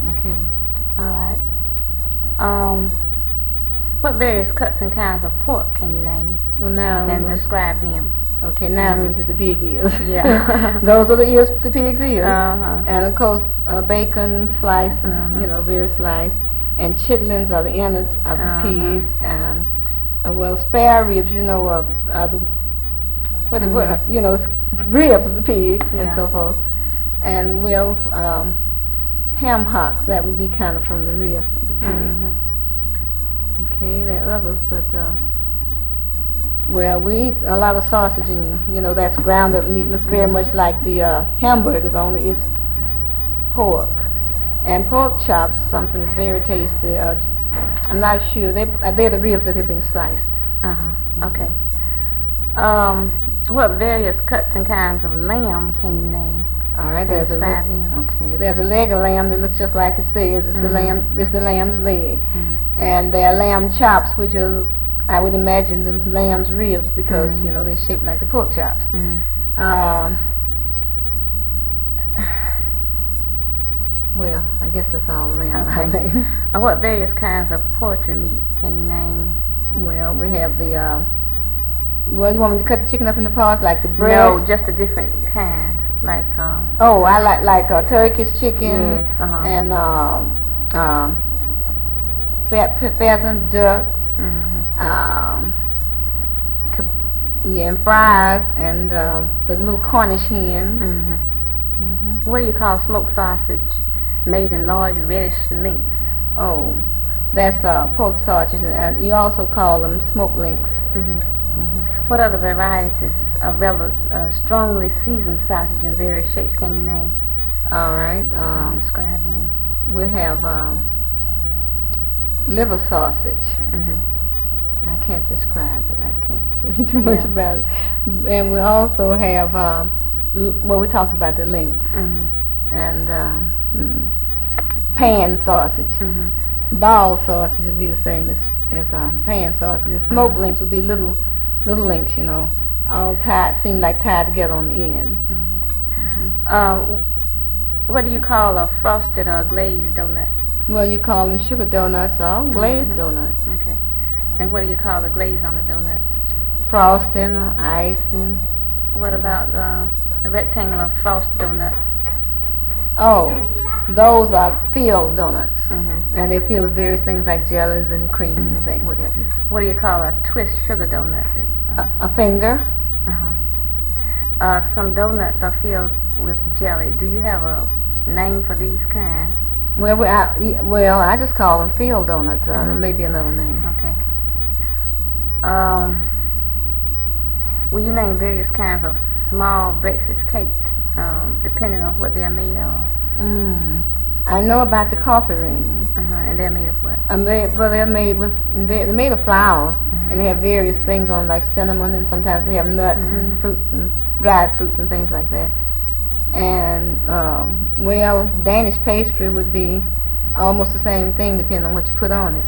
Okay. All right. What various cuts and kinds of pork can you name Well, now and describe them? Okay, now I'm into the pig ears. Yeah. Those are the ears, the pig's ears. Uh-huh. And of course, bacon slices, various slices. And chitlins are the innards of the pig. Well, spare ribs, are the ribs of the pig and so forth. And ham hocks, that would be kind of from the rear of the pig. Okay, there are others, but we eat a lot of sausage, and that's ground up meat. Looks very much like the hamburgers, only it's pork. And pork chops, something that's very tasty. I'm not sure. They're the ribs that have been sliced. Okay. What various cuts and kinds of lamb can you name? All right, there's a leg of lamb that looks just like it says. It's the lamb's leg. And there are lamb chops, which are, I would imagine, the lamb's ribs, because they're shaped like the pork chops. Well, I guess that's all lamb. Okay. What various kinds of poultry meat can you name? Well, we have the you want me to cut the chicken up into parts, like the breast? No, just the different kinds, like I like Turkish chicken. Yes, and pheasant, ducks, and fries, and the little Cornish hens. What do you call smoked sausage made in large reddish links? Oh, that's pork sausages, and you also call them smoked links. What other varieties of strongly seasoned sausage in various shapes can you name? All right. Describe them. We have liver sausage. I can't describe it. I can't tell you too much about it. And we also have, we talked about the links. And pan sausage. Ball sausage would be the same as pan sausage. And smoked links would be little links, all tied together on the end. What do you call a frosted or glazed donut? Well, you call them sugar donuts or glazed donuts. Okay. And what do you call the glaze on a donut? Frosting or icing. What about a rectangular frosted donut? Oh, those are filled donuts. And they're filled with various things like jellies and cream and things, what have you. What do you call a twist sugar donut? A finger. Some donuts are filled with jelly. Do you have a name for these kinds? Well, I just call them filled donuts. There may be another name. Okay. Will you name various kinds of small breakfast cakes, depending on what they are made of? I know about the coffee ring. And they're made of what? They're made of flour, and they have various things on, like cinnamon, and sometimes they have nuts and fruits and dried fruits and things like that. And Danish pastry would be almost the same thing, depending on what you put on it.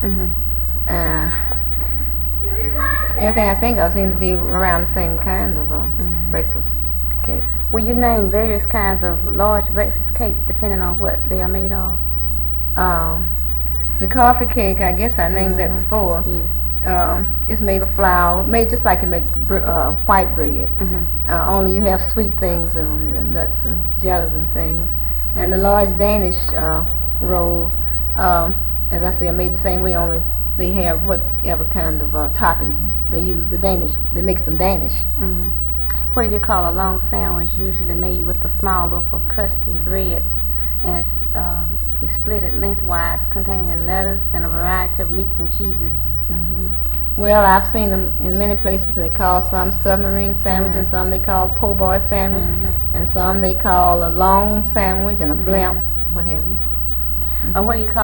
Everything I think of seems to be around the same kind of breakfast cake. Will you name various kinds of large breakfast cakes depending on what they are made of? The coffee cake, I guess I named that before. Yes. It's made of flour, made just like you make white bread. Only you have sweet things and nuts and jellies and things. And the large Danish rolls, as I say, are made the same way, only they have whatever kind of toppings they use. They mix them Danish. What do you call a long sandwich usually made with a small loaf of crusty bread, and you split it lengthwise, containing lettuce and a variety of meats and cheeses? Well, I've seen them in many places. They call some submarine sandwich, and some they call po' boy sandwich, and some they call a long sandwich and a blimp, what have you. What do you call